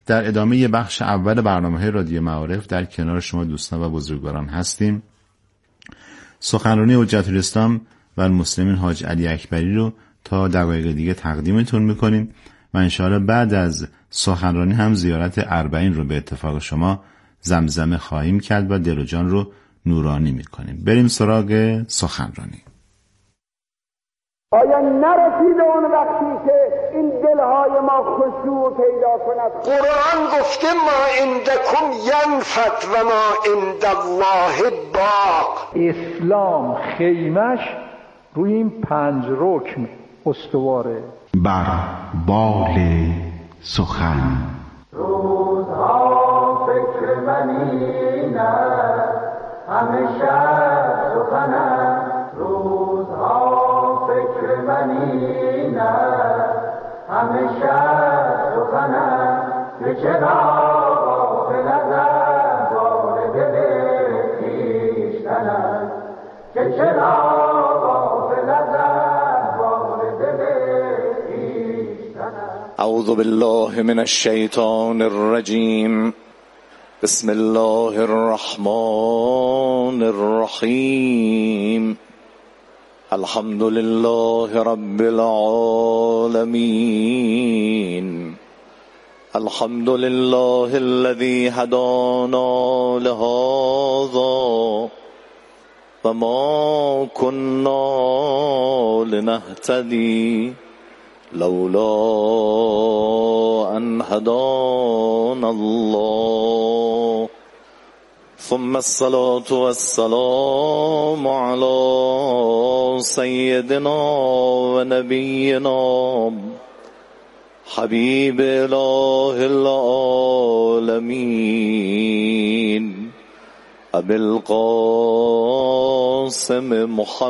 در ادامه بخش اول برنامه رادیو معارف در کنار شما دوستان و بزرگواران هستیم. سخنرانی حجت الاسلام و المسلمین حاج علی اکبری رو تا دقایق دیگه تقدیمتون میکنیم و انشاءالله بعد از سخنرانی هم زیارت اربعین رو به اتفاق شما زمزمه خواهیم کرد و دل و جان رو نورانی میکنیم. بریم سراغ سخنرانی. آیا نرسیده اون وقتی که این دلهای ما خشوع پیدا کند؟ قرآن گفته ما عندکم ینفد و ما عند الله باق. اسلام خیمش روی این 5 رکن استواره. بر بال سخن روزها فکر منی نه همیشه سخنم، روزها فکر منی نه همیشه سخنم، که چرا غافل ازم بار دل خویشتنم، که چرا غافل ازم بار دل خویشتنم. اعوذ بالله من الشیطان الرجیم. بسم الله الرحمن الرحیم. الحمد لله رب العالمين. الحمد لله الذي هدانا لهذا وما كنا لنهتدي لولا أن هدانا الله. ثم الصلاة والسلام على سيدنا ونبينا حبيب إله العالمين أبي القاسم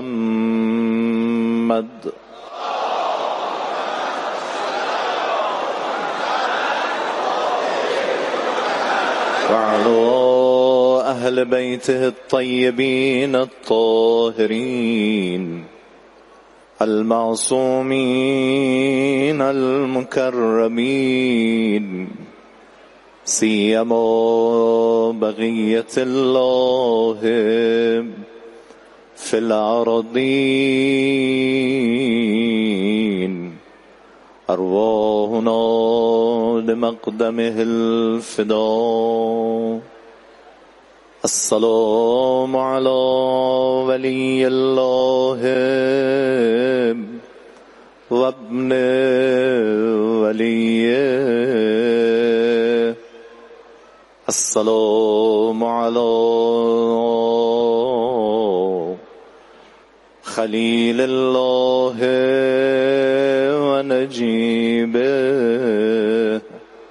محمد وعلى أهل بيته الطيبين الطاهرين المعصومين المكرمين، سيما بقية الله في الأرضين. أرواحنا لمقدمه الفداء. السلام على ولي الله وابن وليه. السلام على خليل الله ونجيبه.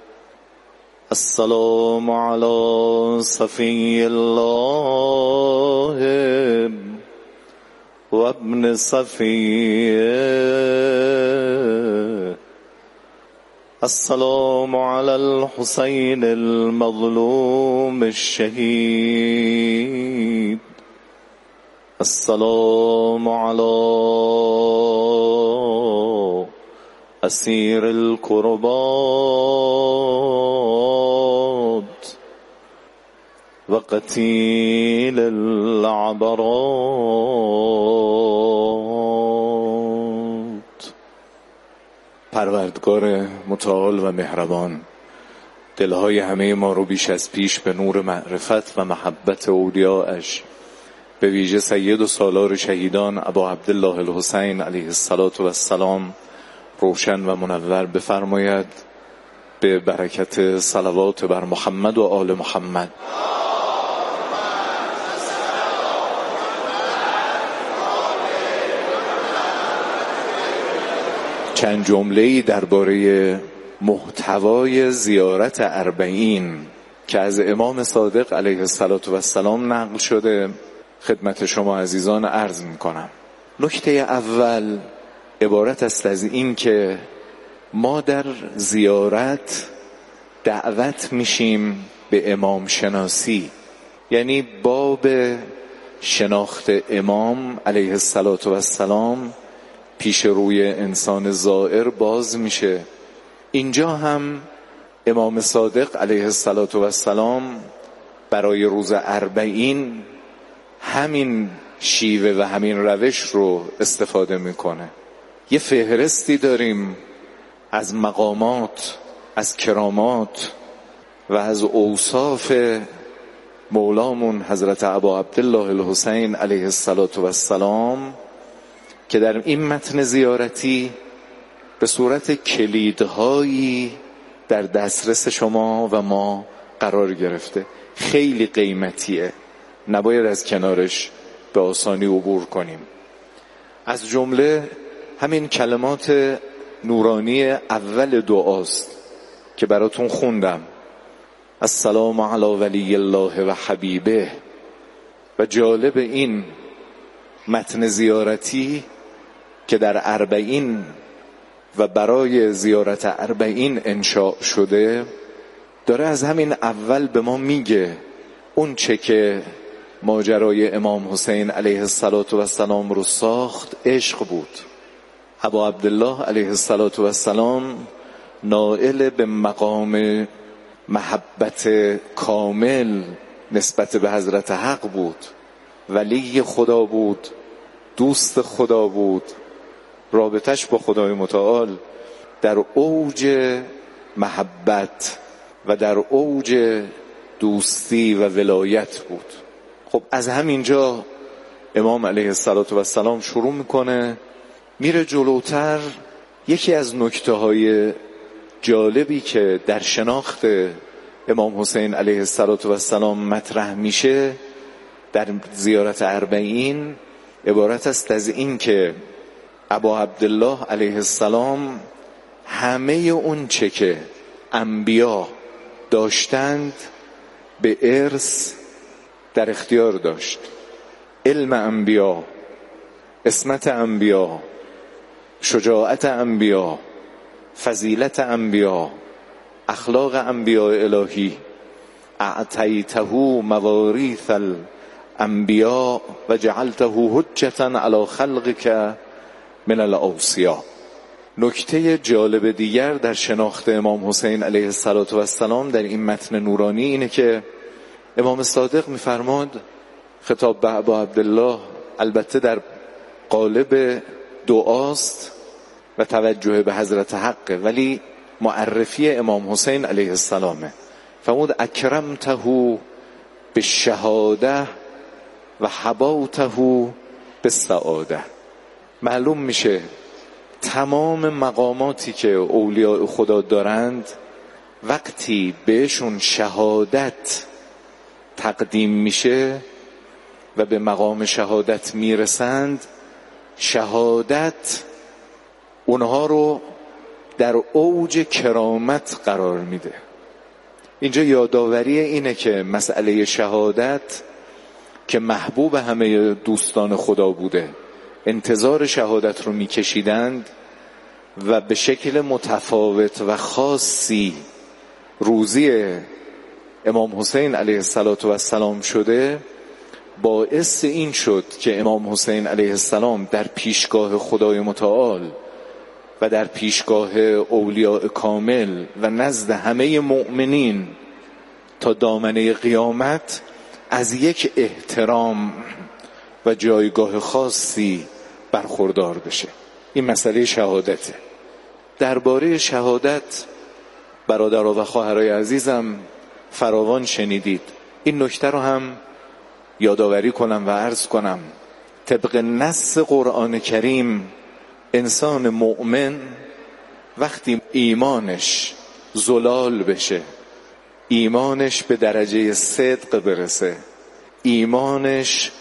السلام على صفي الله وابن صفيه. السلام على الحسين المظلوم الشهيد. السلام على أسير الكربات وقتيل العبرات. پروردگار متعال و مهربان، دلهای همه ما رو بیش از پیش به نور معرفت و محبت اولیاءش، به ویژه سید و سالار شهیدان ابا عبدالله الحسین علیه السلام روشن و منور بفرماید. به برکت صلوات بر محمد و آل محمد. چند جمله‌ای درباره محتوای زیارت اربعین که از امام صادق علیه السلام نقل شده خدمت شما عزیزان عرض می‌کنم. نکته اول عبارت است از این که ما در زیارت دعوت میشیم به امام شناسی، یعنی باب شناخت امام علیه السلام پیش روی انسان زائر باز میشه. اینجا هم امام صادق علیه السلام برای روز اربعین همین شیوه و همین روش رو استفاده میکنه. یه فهرستی داریم از مقامات، از کرامات و از اوصاف مولامون حضرت ابا عبدالله الحسین علیه السلام که در این متن زیارتی به صورت کلیدهایی در دسترس شما و ما قرار گرفته. خیلی قیمتیه، نباید از کنارش به آسانی عبور کنیم. از جمله همین کلمات نورانی اول دعاست که براتون خوندم: السلام علی ولی الله و حبیبه. و جالب این متن زیارتی که در اربعین و برای زیارت اربعین انشاء شده داره از همین اول به ما میگه اون چه که ماجرای امام حسین علیه السلام رو ساخت عشق بود. ابا عبدالله علیه السلام نائل به مقام محبت کامل نسبت به حضرت حق بود، ولی خدا بود، دوست خدا بود، رابطش با خدای متعال در اوج محبت و در اوج دوستی و ولایت بود. خب از همینجا امام علیه السلام شروع میکنه، میره جلوتر. یکی از نکته‌های جالبی که در شناخت امام حسین علیه السلام مطرح میشه در زیارت اربعین عبارت است از این که ابا عبدالله علیه السلام همه اون چه که انبیا داشتند به ارث در اختیار داشت. علم انبیا، عصمت انبیا، شجاعت انبیا، فضیلت انبیا، اخلاق انبیاء الهی. اعطیته مواریث الانبیا و جعلته حجة علی خلقک من الاوصیا. نکته جالب دیگر در شناخت امام حسین علیه السلام در این متن نورانی اینه که امام صادق میفرماد، خطاب به ابا عبدالله البته در قالب دعاست و توجه به حضرت حقه، ولی معرفی امام حسین علیه السلامه. فرمود اکرمته بالشهاده و حبوته بالسعاده. معلوم میشه تمام مقاماتی که اولیاء خدا دارند وقتی بهشون شهادت تقدیم میشه و به مقام شهادت میرسند، شهادت اونها رو در اوج کرامت قرار میده. اینجا یادآوری اینه که مسئله شهادت که محبوب همه دوستان خدا بوده، انتظار شهادت رو میکشیدند و به شکل متفاوت و خاصی روزی امام حسین علیه السلام شده، باعث این شد که امام حسین علیه السلام در پیشگاه خدای متعال و در پیشگاه اولیاء کامل و نزد همه مؤمنین تا دامنه قیامت از یک احترام و جایگاه خاصی برخوردار بشه. این مسئله شهادته. درباره شهادت برادرها و خواهرای عزیزم فراوان شنیدید. این نکته رو هم یادآوری کنم و عرض کنم. طبق نص قرآن کریم انسان مؤمن وقتی ایمانش زلال بشه، ایمانش به درجه صدق برسه، ایمانش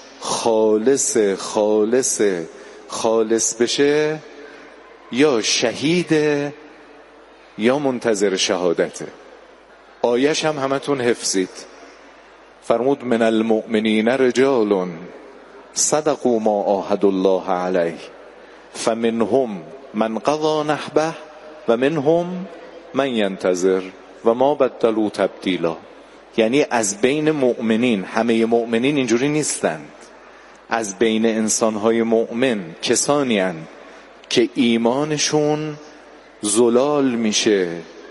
خالص بشه، یا شهیده یا منتظر شهادته. آیش هم همتون حفظید. فرمود من المؤمنین رجال صدقوا ما عاهدوا الله علیه فمنهم من قضى نحبه و منهم من ینتظر و ما بدلوا تبدیلا. یعنی از بین مؤمنین، همه مؤمنین اینجوری نیستند، از بین انسانهای مؤمن کسانی هستند که ایمانشون زلال میشه،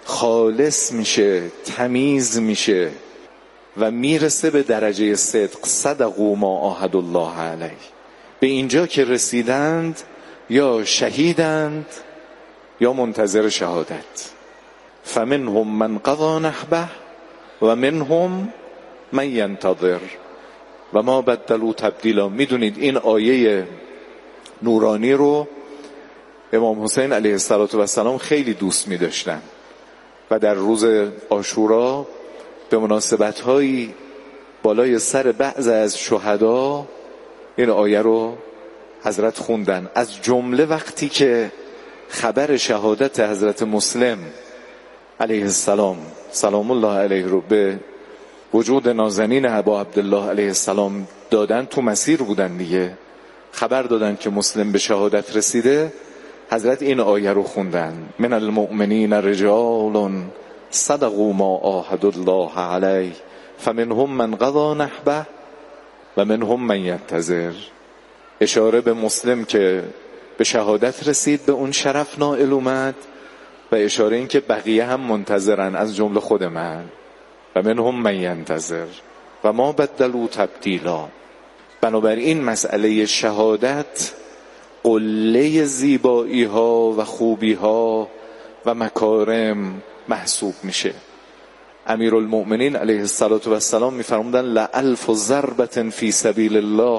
خالص میشه، تمیز میشه و میرسه به درجه صدق. صدقوا ما عاهدوا الله علیه. به اینجا که رسیدند یا شهیدند یا منتظر شهادت. فمنهم من قضی نحبه و منهم من ینتظر و ما بدلوا تبدیلا. میدونید این آیه نورانی رو امام حسین علیه السلام خیلی دوست می‌داشتن و در روز عاشورا به مناسبت‌هایی بالای سر بعض از شهدا این آیه رو حضرت خوندن. از جمله وقتی که خبر شهادت حضرت مسلم علیه السلام سلام الله علیه رو به وجود نازنین ابا عبدالله علیه السلام دادن، تو مسیر بودن دیگه، خبر دادن که مسلم به شهادت رسیده، حضرت این آیه رو خوندن: من المؤمنین رجال صدقوا ما عاهدوا الله علیه فمنهم من قضی نحبه و منهم من ینتظر. اشاره به مسلم که به شهادت رسید، به اون شرف نائل اومد و اشاره این که بقیه هم منتظرن از جمله خود من. و منهم من ینتظر و ما بدلوا تبدیلا. بنابراین مسئله شهادت قله زیبایی ها و خوبی ها و مکارم محسوب میشه. امیرالمؤمنین علیه السلام میفرمودن لألف ضربة فی سبیل الله.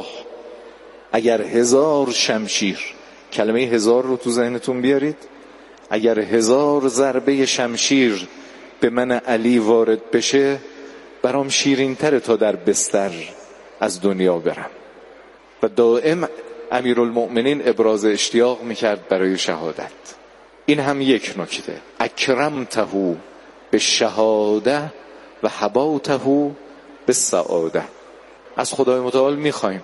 اگر 1000 شمشیر، کلمه 1000 رو تو ذهنتون بیارید، اگر 1000 ضربه شمشیر به من علی وارد بشه، برام شیرین تره تا در بستر از دنیا برم. و دائم امیرالمؤمنین ابراز اشتیاق میکرد برای شهادت. این هم یک نکته. اکرمته به شهاده و حباته به سعاده. از خدای متعال میخوایم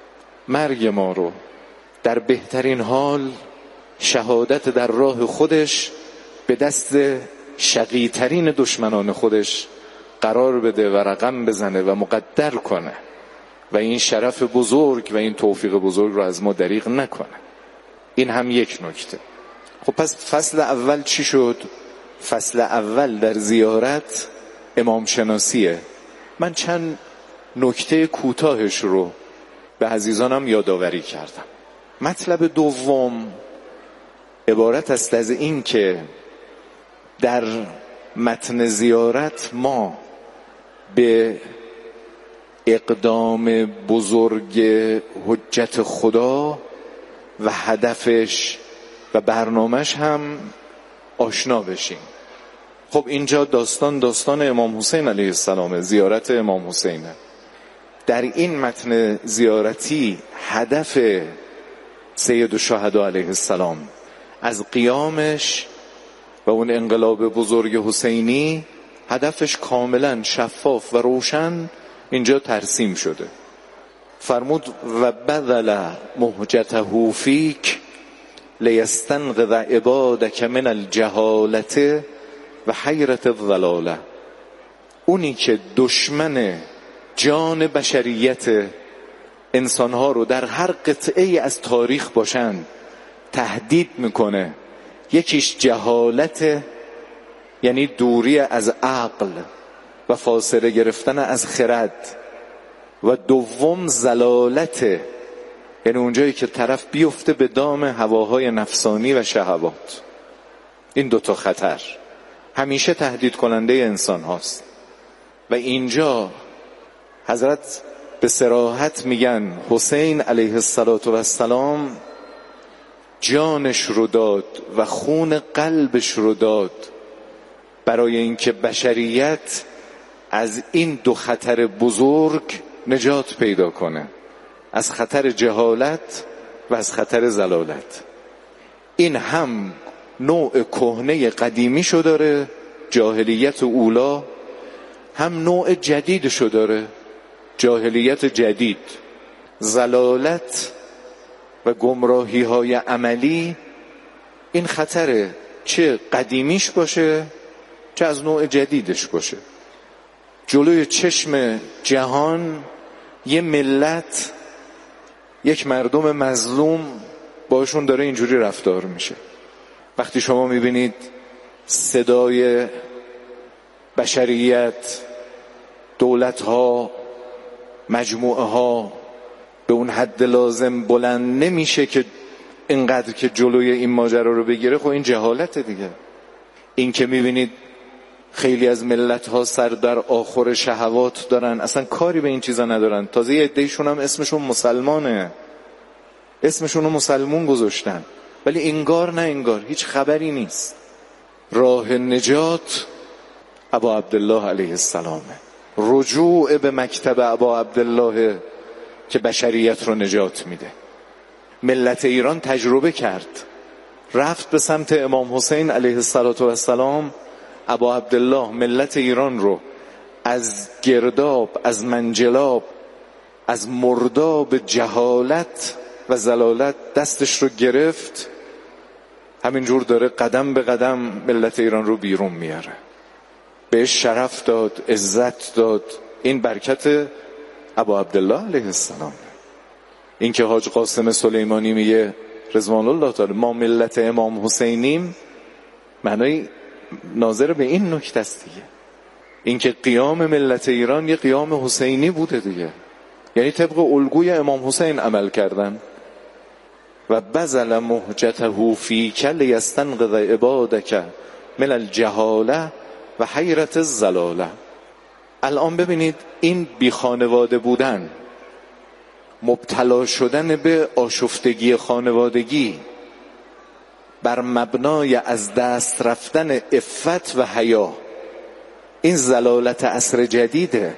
مرگ ما رو در بهترین حال، شهادت در راه خودش به دست شقی‌ترین دشمنان خودش قرار بده و رقم بزنه و مقدر کنه و این شرف بزرگ و این توفیق بزرگ رو از ما دریغ نکنه. این هم یک نکته. خب پس فصل اول چی شد؟ فصل اول در زیارت امام شناسیه. من چند نکته کوتاهش رو به عزیزانم یادآوری کردم. مطلب دوم عبارت است از این که در متن زیارت ما به اقدام بزرگ حجت خدا و هدفش و برنامهش هم آشنا بشیم. خب اینجا داستان امام حسین علیه السلام، زیارت امام حسینه. در این متن زیارتی هدف سید الشهدا علیه السلام از قیامش و اون انقلاب بزرگ حسینی، هدفش کاملا شفاف و روشن اینجا ترسیم شده. فرمود و بذل مهجته فیک لیستنقذ عبادک من الجهالت و حیرت الضلاله. اونی که دشمن جان بشریت انسانها رو در هر قطعه از تاریخ باشن تهدید میکنه. یکیش جهالت، یعنی دوری از عقل و فاصله گرفتن از خرد، و دوم زلالت، یعنی اونجایی که طرف بیفته به دام هواهای نفسانی و شهوات. این دوتا خطر همیشه تهدید کننده انسان هاست و اینجا حضرت به صراحت میگن حسین علیه السلام جانش رو داد و خون قلبش رو داد برای اینکه بشریت از این دو خطر بزرگ نجات پیدا کنه، از خطر جهالت و از خطر زلالت. این هم نوع کهنه قدیمیشو داره، جاهلیت اولا، هم نوع جدیدشو داره، جاهلیت جدید. زلالت و گمراهی های عملی این خطره، چه قدیمیش باشه چه از نوع جدیدش باشه. جلوی چشم جهان یه ملت، یک مردم مظلوم باشون داره اینجوری رفتار میشه. وقتی شما میبینید صدای بشریت، دولت‌ها، مجموعه‌ها به اون حد لازم بلند نمیشه که اینقدر که جلوی این ماجرا رو بگیره. خب این جهالته دیگه. این که میبینید خیلی از ملت‌ها سر در آخر شهوات دارن، اصلا کاری به این چیزا ندارن. تازه یه عده‌ایشون هم اسمشون مسلمانه، اسمشون رو مسلمون گذاشتن، ولی انگار نه انگار هیچ خبری نیست. راه نجات ابا عبدالله علیه السلامه، رجوع به مکتب ابا عبدالله که بشریت رو نجات میده. ملت ایران تجربه کرد، رفت به سمت امام حسین علیه السلام. ابا عبدالله ملت ایران رو از گرداب، از منجلاب، از مرداب جهالت و زلالت دستش رو گرفت، همینجور داره قدم به قدم ملت ایران رو بیرون میاره. بهش شرف داد، عزت داد. این برکت ابا عبدالله علیه السلام. این که حاج قاسم سلیمانی میگه رضوان الله تعالی ما ملت امام حسینیم، معنای ناظر به این نکته است دیگه. این که قیام ملت ایران یه قیام حسینی بوده دیگه، یعنی طبق الگوی امام حسین عمل کردن. و بذل مهجته فیک لیستنقذ عبادک من الجهاله و حیرت الضلاله. الان ببینید این بی خانواده بودن، مبتلا شدن به آشفتگی خانوادگی بر مبنای از دست رفتن عفت و حیا، این ضلالت عصر جدیده.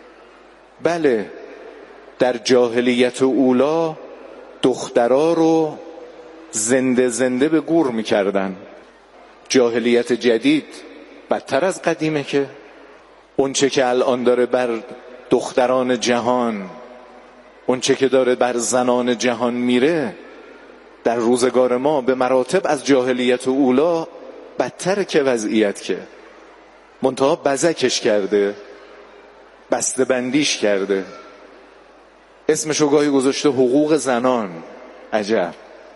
بله، در جاهلیت اولا دخترها رو زنده زنده به گور میکردن. جاهلیت جدید بدتر از قدیمه که اون چه که الان داره بر دختران جهان، اون چه که داره بر زنان جهان میره، در روزگار ما به مراتب از جاهلیت اولا بدتر که وضعیت، که منتها بزکش کرده، بسته بندیش کرده، اسمشو گاهی گذاشته حقوق زنان. عجب،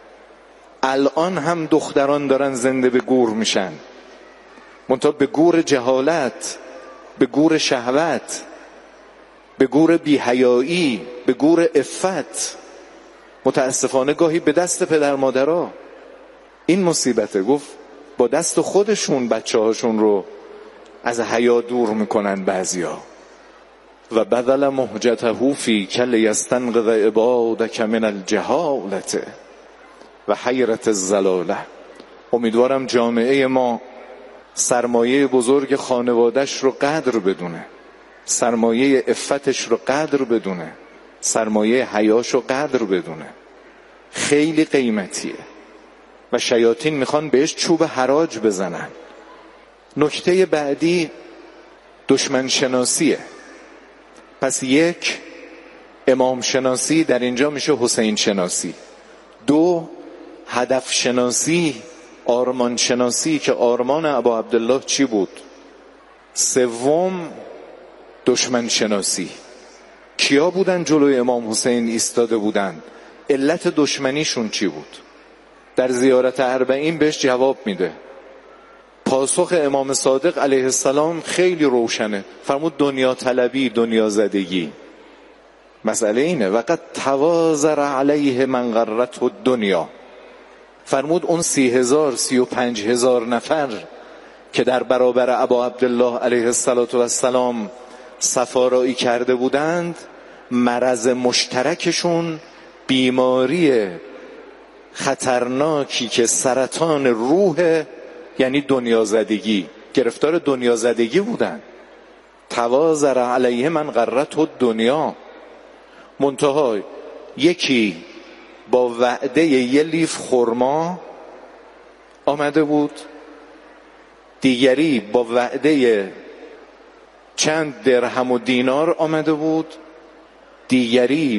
الان هم دختران دارن زنده به گور میشن، منتها به گور جهالت، به گور شهوت، به گور بی‌حیایی، به گور عفت. متاسفانه گاهی به دست پدر مادرها. این مصیبته. گفت با دست خودشون بچه هاشون رو از حیا دور میکنن بعضیا. و بذل مهجته فیک لیستنقذ عبادک من الجهالة و حیرت الضلاله. امیدوارم جامعه ما سرمایه بزرگ خانوادش رو قدر بدونه، سرمایه عفتش رو قدر بدونه، سرمایه حیاش رو قدر بدونه. خیلی قیمتیه و شیاطین میخوان بهش چوب حراج بزنن. نکته بعدی دشمن شناسیه. پس یک، امام شناسی در اینجا میشه حسین شناسی. دو، هدف شناسی، آرمان شناسی که آرمان ابا عبدالله چی بود. سوم، دشمن شناسی. کیا بودن جلوی امام حسین ایستاده بودن؟ علت دشمنیشون چی بود؟ در زیارت اربعین بهش جواب میده. پاسخ امام صادق علیه السلام خیلی روشنه. فرمود دنیا طلبی، دنیا زدگی. مسئله اینه وقد توازر علیه من غرته الدنیا. فرمود اون 30,000 35,000 نفر که در برابر ابا عبدالله علیه السلام صفارایی کرده بودند، مرض مشترکشون بیماری خطرناکی که سرطان روح، یعنی دنیا زدگی، گرفتار دنیا زدگی بودن. توازر علیه من غرته الدنیا. منتها یکی با وعده یه لیف خرما آمده بود، دیگری با وعده چند درهم و دینار آمده بود، دیگری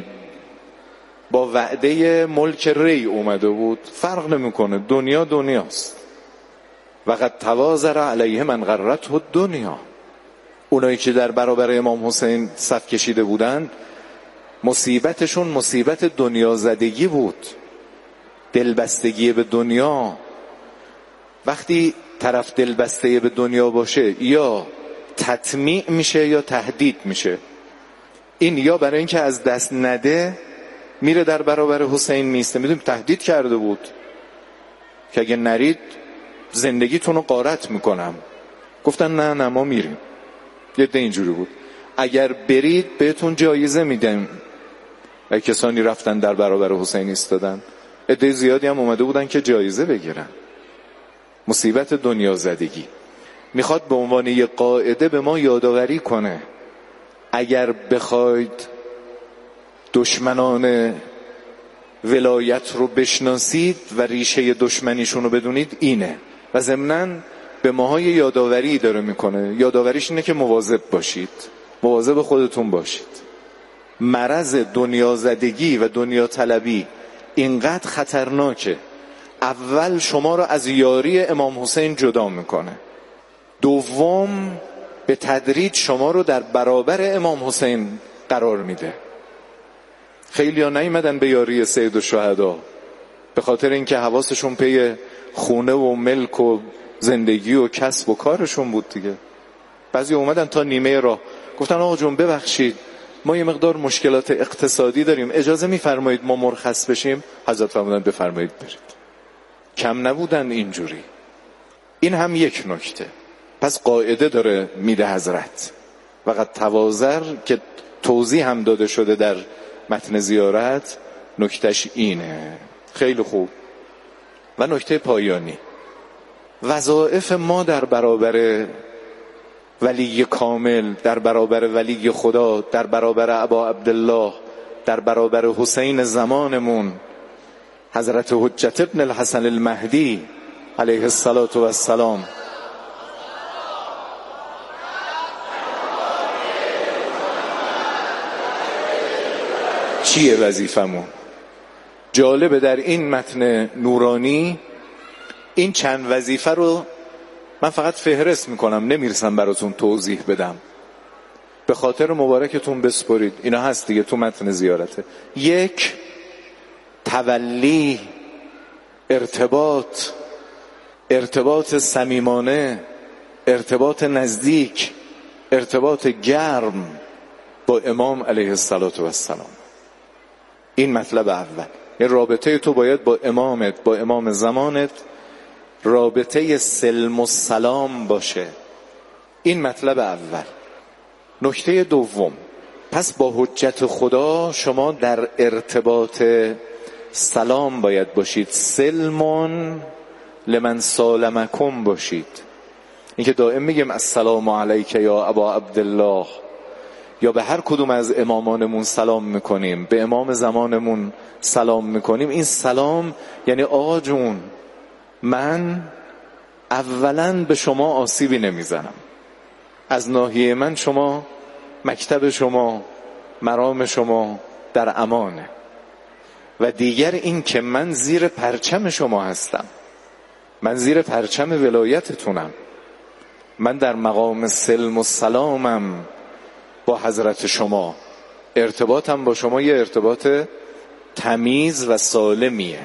با وعده ملک ری اومده بود. فرق نمیکنه، دنیا دنیاست. وقد توازر علیه من غرته الدنیا. اونایی که در برابر امام حسین صف کشیده بودن، مصیبتشون مصیبت دنیا زدگی بود، دلبستگی به دنیا. وقتی طرف دلبسته به دنیا باشه یا تطمیع میشه یا تهدید میشه. این یا برای اینکه از دست نده میره در برابر حسین میسته. میدونیم تهدید کرده بود که اگه نرید زندگیتون رو غارت میکنم. گفتن نه ما میریم. یه ده اینجوری بود اگر برید بهتون جایزه میدم. و کسانی رفتن در برابر حسین ایستادن. عده زیادی هم اومده بودن که جایزه بگیرن. مصیبت دنیا زدگی. میخواد به عنوان یه قاعده به ما یادآوری کنه اگر بخواید دشمنان ولایت رو بشناسید و ریشه دشمنیشون رو بدونید اینه. و ضمناً به ماها یادآوری داره میکنه. یادآوریش اینه که مواظب باشید، مواظب خودتون باشید. مرض دنیا زدگی و دنیا طلبی اینقدر خطرناکه. اول شما رو از یاری امام حسین جدا میکنه، دوم به تدریج شما رو در برابر امام حسین قرار میده. خیلی ها نیومدن به یاری سید الشهدا به خاطر اینکه حواسشون پی خونه و ملک و زندگی و کسب و کارشون بود دیگه. بعضی اومدن تا نیمه راه گفتن آقا جون ببخشید ما یه مقدار مشکلات اقتصادی داریم، اجازه میفرمایید ما مرخص بشیم؟ حضرت فرمودن بفرمایید برید. کم نبودن اینجوری. این هم یک نکته. پس قاعده داره میده حضرت. وقت توازر که توضیح هم داده شده در متن زیارت، نکتهش اینه. خیلی خوب. و نکته پایانی، وظایف ما در برابر ولی کامل، در برابر ولی خدا، در برابر ابا عبدالله، در برابر حسین زمانمون حضرت حجت ابن الحسن المهدی علیه السلام چیه وظیفمون؟ جالبه در این متن نورانی این چند وظیفه رو من فقط فهرست میکنم، نمیرسم براتون توضیح بدم. به خاطر مبارکتون بسپرید. اینا هست دیگه تو متن زیارته. یک، تولی، ارتباط صمیمانه، ارتباط نزدیک، ارتباط گرم با امام علیه السلام. این مطلب اول. این رابطه تو باید با امامت، با امام زمانت رابطه سلم و سلام باشه. این مطلب اول. نکته دوم، پس با حجت خدا شما در ارتباط سلام باید باشید. سلمون لمن سالمکم باشید. این که دائم میگیم السلام علیک یا ابا عبدالله، یا به هر کدوم از امامانمون سلام میکنیم، به امام زمانمون سلام میکنیم. این سلام یعنی آقا جون من اولا به شما آسیبی نمیزنم، از ناحیه من شما، مکتب شما، مرام شما در امانه. و دیگر این که من زیر پرچم شما هستم، من زیر پرچم ولایتتونم، من در مقام سلم و سلامم با حضرت شما. ارتباطم با شما یه ارتباط تمیز و سالمیه.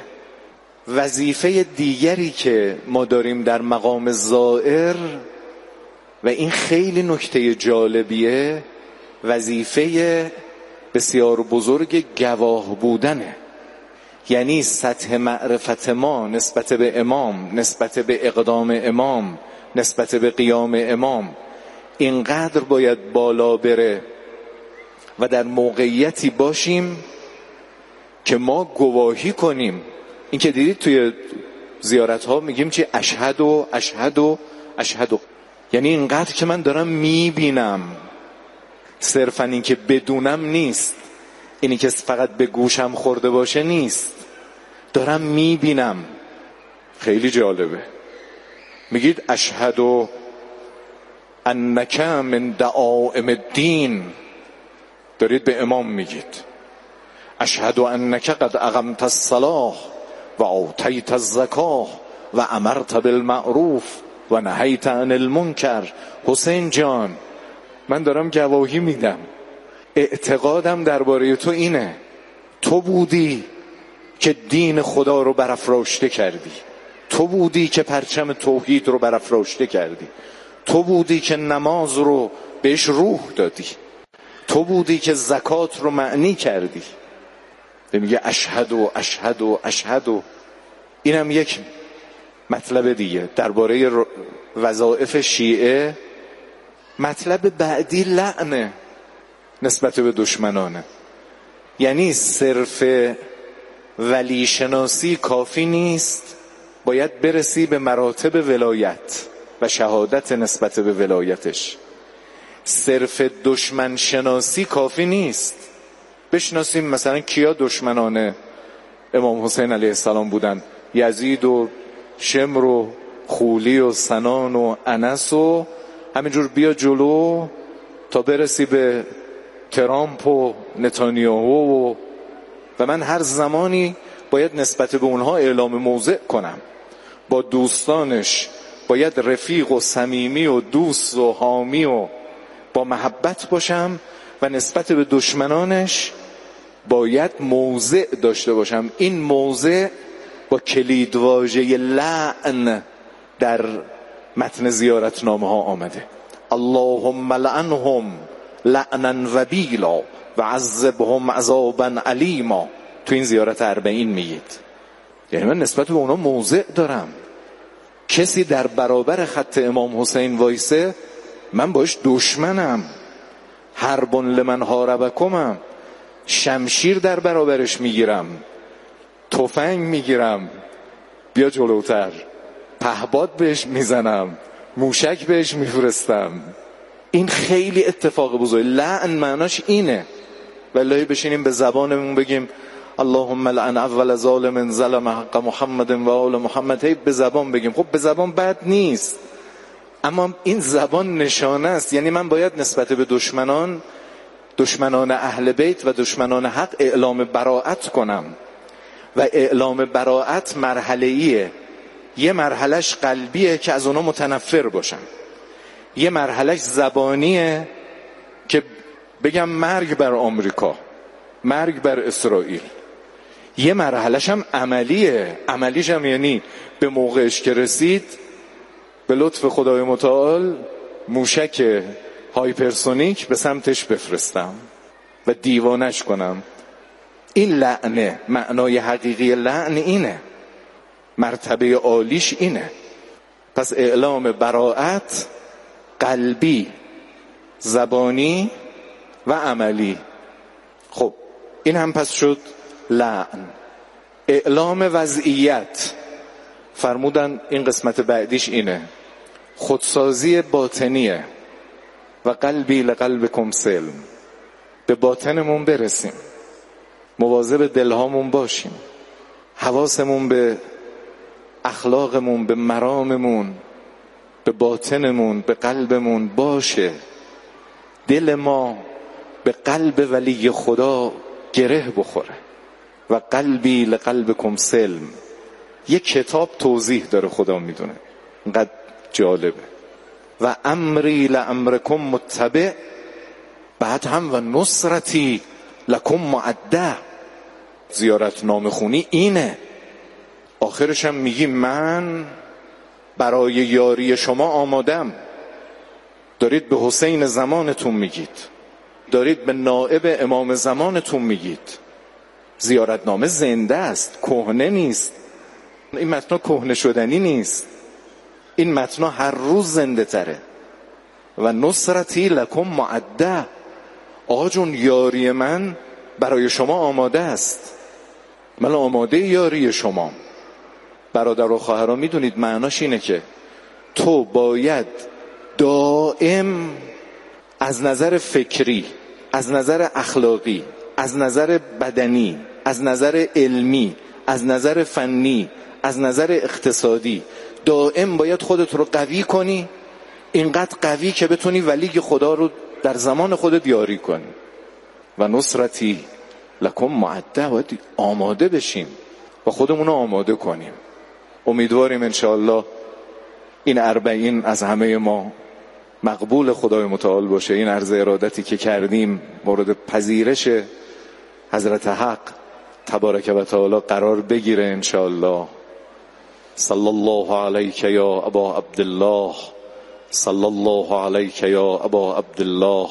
وظیفه دیگری که ما داریم در مقام زائر، و این خیلی نکته جالبیه، وظیفه بسیار بزرگ گواه بودنه. یعنی سطح معرفت ما نسبت به امام، نسبت به اقدام امام، نسبت به قیام امام اینقدر باید بالا بره و در موقعیتی باشیم که ما گواهی کنیم. این که دیدید توی زیارت ها میگیم چی؟ اشهد و اشهد و اشهد. یعنی اینقدر که من دارم میبینم، صرفا این که بدونم نیست، اینی که فقط به گوشم خورده باشه نیست، دارم میبینم. خیلی جالبه. میگید اشهد انک من دعائم الدین، دارید به امام میگید اشهد انک قد اقمت الصلاة و اعطیت الزکاة و امرت بالمعروف و نهیت عن المنکر. حسین جان من دارم گواهی میدم، اعتقادم درباره تو اینه، تو بودی که دین خدا رو برافراشته کردی، تو بودی که پرچم توحید رو برافراشته کردی، تو بودی که نماز رو بهش روح دادی، تو بودی که زکات رو معنی کردی. میگه اشهد و اشهد و اشهد. اینم یک مطلب دیگه درباره وظایف شیعه. مطلب بعدی لعنه نسبت به دشمنانه. یعنی صرف ولی شناسی کافی نیست، باید برسی به مراتب ولایت و شهادت نسبت به ولایتش. صرف دشمن شناسی کافی نیست. بشناسیم مثلا کیا دشمنان امام حسین علیه السلام بودن، یزید و شمر و خولی و سنان و انس و همینجور بیا جلو تا برسی به ترامپ و نتانیاهو و من هر زمانی باید نسبت به اونها اعلام موضع کنم. با دوستانش باید رفیق و صمیمی و دوست و حامی و با محبت باشم و نسبت به دشمنانش باید موضع داشته باشم. این موضع با کلیدواژه لعن در متن زیارتنامه ها آمده. اللهم لعنهم لعنا وبیلا و عذبهم عذابا علیما. تو این زیارت 40 میگید. یعنی من نسبت به اونا موضع دارم. کسی در برابر خط امام حسین وایسه من باش دشمنم، حرب لمن حاربکمم، شمشیر در برابرش میگیرم، تفنگ میگیرم، بیا جلوتر، پهباد بهش میزنم، موشک بهش میفرستم. این خیلی اتفاق بزرگ. لعن معناش اینه. والله بشینیم به زبانمون بگیم اللهم لعن اول ظالم ظلم حق محمد و آل محمد، هی به زبان بگیم. خب به زبان بد نیست، اما این زبان نشانه است. یعنی من باید نسبت به دشمنان اهل بیت و دشمنان حق اعلام براءت کنم و اعلام براءت مرحله‌ایه. یه مرحلهش قلبیه که از اونا متنفر باشم، یه مرحلهش زبانیه که بگم مرگ بر آمریکا، مرگ بر اسرائیل. یه مرحلهش هم عملیه. عملیش هم یعنی به موقعش که رسید به لطف خدای متعال موشک هایپرسونیک به سمتش بفرستم و دیوانش کنم. این لعنه. معنای حقیقی لعن اینه، مرتبه عالیش اینه. پس اعلام براءت قلبی، زبانی و عملی. خب این هم پس شد لعن. اعلام وضعیت فرمودن این قسمت بعدیش اینه، خودسازی باطنیه. و قلبی لقلبکم سلم. به باطنمون برسیم، مواظب دلهامون باشیم، حواسمون به اخلاقمون، به مراممون، به باطنمون، به قلبمون باشه. دل ما به قلب ولی خدا گره بخوره. و قلبی لقلبکم سلم. یک کتاب توضیح داره، خدا میدونه، اینقدر جالبه. و امری لامرکم متبع. بعد هم و نصرتی لکم معده. زیارت نامه خونی اینه. آخرش هم میگی من برای یاری شما آمادم. دارید به حسین زمانتون میگید، دارید به نائب امام زمانتون میگید. زیارتنامه زنده است، کهنه نیست. این متن کهنه شدنی نیست، این متن هر روز زنده تره. و نصرتی لکم معده. آقا جون یاری من برای شما آماده است، من آماده یاری شما. برادر و خواهران میدونید معناش اینه که تو باید دائم از نظر فکری، از نظر اخلاقی، از نظر بدنی، از نظر علمی، از نظر فنی، از نظر اقتصادی دائم باید خودت رو قوی کنی، اینقدر قوی که بتونی ولی خدا رو در زمان خودت یاری کنی. و نصرتی لکم معده. باید آماده بشیم و خودمون رو آماده کنیم. امیدواریم انشاءالله این 40 از همه ما مقبول خدای متعال باشه. این عرض ارادتی که کردیم مورد پذیرش حضرت حق تبارک و تعالی قرار بگیره انشاءالله. صلی الله علیک یا ابا عبدالله، صلی الله علیک یا ابا عبدالله.